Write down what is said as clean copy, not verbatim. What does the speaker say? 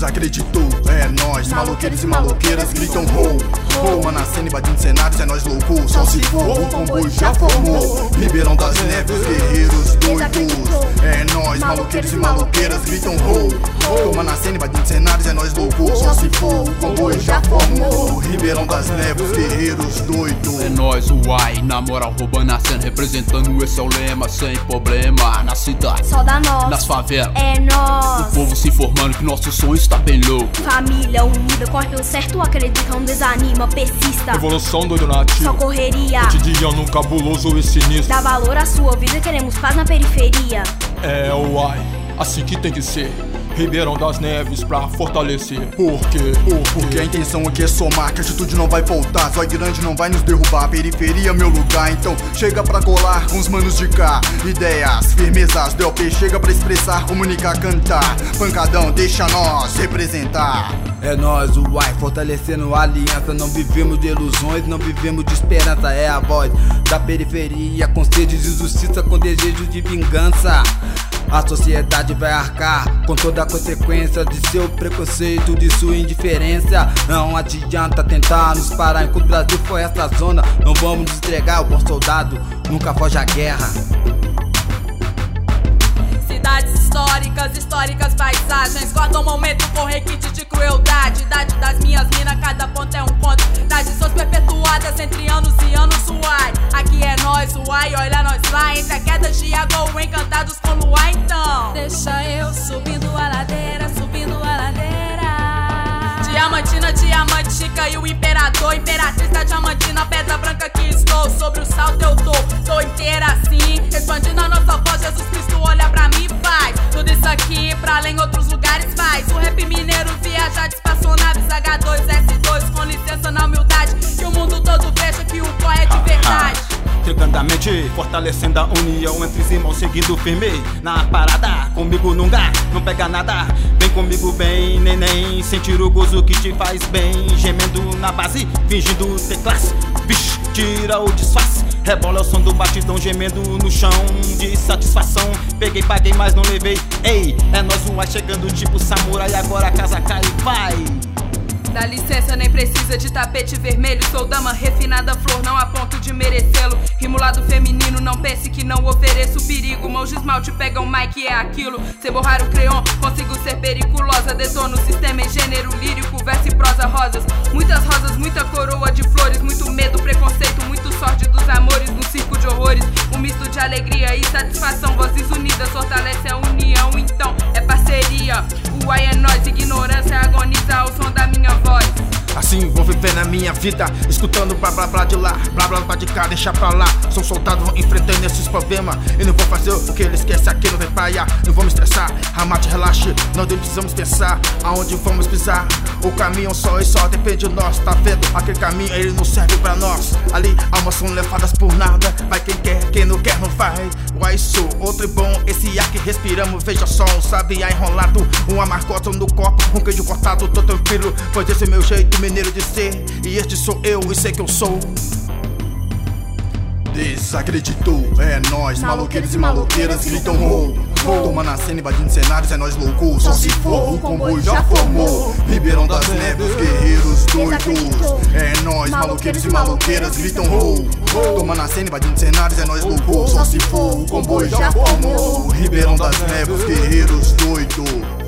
Desacreditou, é nós, maloqueiros e maloqueiras gritam ho, ho. Manacena invadindo cenários, é nós loucos. Só se for, o comboio já formou. Ribeirão das Neves, guerreiros doidos. É nós, maloqueiros e maloqueiras gritam ho, ho. Manacena invadindo cenários, é nós loucos. Só se for, o comboio já formou. Ribeirão das Neves, guerreiros doidos. É nós, o uai, na moral roubando a cena, representando esse é o lema, sem problema. Na cidade, só da nós, nas favelas, é nós. O povo se informando que nosso sonho está bem louco. Família unida, corre pelo certo, acredita, não desanima, persista. Revolução doido na ativa, só correria, cotidiano cabuloso e sinistro. Dá valor à sua vida, queremos paz na periferia. É o uai, assim que tem que ser. Ribeirão das Neves pra fortalecer. Por quê? Porque a intenção aqui é somar, que a atitude não vai faltar. Zói grande não vai nos derrubar, periferia é meu lugar. Então chega pra colar com os manos de cá. Ideias, firmezas, DLP chega pra expressar, comunicar, cantar. Pancadão, deixa nós representar. É nós, o uai, fortalecendo a aliança. Não vivemos de ilusões, não vivemos de esperança. É a voz da periferia, com sede de justiça, com desejo de vingança. A sociedade vai arcar com toda a consequência de seu preconceito, de sua indiferença. Não adianta tentar nos parar, enquanto o Brasil for essa zona. Não vamos nos entregar, o bom soldado nunca foge à guerra. Cidades históricas paisagens, cortam momento com requinte de crueldade. Idade das minhas minas, cada ponto é um ponto. Tradições perpetuadas entre anos e anos, uai. Aqui é nós, uai, olha nós lá. Entre a queda de água, encantados com luar, então deixa eu subindo a ladeira, subindo a ladeira. Diamantina, diamante, caiu o imperador. Imperatriz da diamantina, pedra branca que estou. Sobre o salto eu tô inteira assim, expandindo a nossa voz. Jesus Cristo olha pra mim e faz tudo isso aqui, pra além outros lugares faz. O rap mineiro viaja de espaçonaves H2S2, com licença na humildade, que o mundo todo veja que o corre é de verdade. Chegando a mente, fortalecendo a união entre os irmãos, seguindo firme na parada. Comigo não dá, não pega nada. Vem comigo bem, neném, sentir o gozo que te faz bem. Gemendo na base, fingindo ter classe. Vixe, tira o disfarce. Rebola o som do batidão, gemendo no chão de satisfação. Peguei, paguei, mas não levei. Ei, é nós um ar chegando tipo samurai. Agora a casa cai e vai. Dá licença, nem precisa de tapete vermelho. Sou dama refinada, flor, não a ponto de merecê-lo. Rimo lado feminino, não pense que não ofereço perigo. Mãos de esmalte pegam Mike, é aquilo. Se borrar o crayon, consigo ser periculosa. Detono o sistema em gênero lírico, verso e prosa rosas. Muitas rosas, muita coroa de flores. Muito medo, preconceito, muito sorte dos amores. No circo de horrores, um misto de alegria e satisfação. Vozes unidas fortalece a união, então é parceria. O uai é nós, ignorância agoniza ao som da minha voz. Assim vou viver na minha vida, escutando blá blá blá de lá, blá blá blá de cá, deixa pra lá. Sou soldado, vou enfrentando esses problemas. E não vou fazer o que eles querem, aqui não vem praia. Não vou me estressar, ramate, relaxe. Não precisamos pensar aonde vamos pisar. O caminho só e só depende de nós, tá vendo? Aquele caminho ele não serve pra nós. Ali almas são levadas por nada. Vai quem quer, quem não quer não vai. Uai, sou outro e bom, esse ar que respiramos. Veja só, um sabiá enrolado, um amargoto no copo, um queijo cortado, tô tranquilo. Pois esse é meu jeito mineiro de ser, e este sou eu e sei que eu sou. Desacreditou, é nós, maloqueiros e maloqueiras gritam ho, ho. Toma na cena, invadindo cenários, é nós loucos. Só se for, o comboio já formou. Ribeirão das Neves, guerreiros doidos. É nós, maloqueiros e maloqueiras gritam ho, ho. Toma na cena, invadindo cenários, é nós loucos. Só se for, o comboio já formou. Ribeirão das Neves, guerreiros doidos.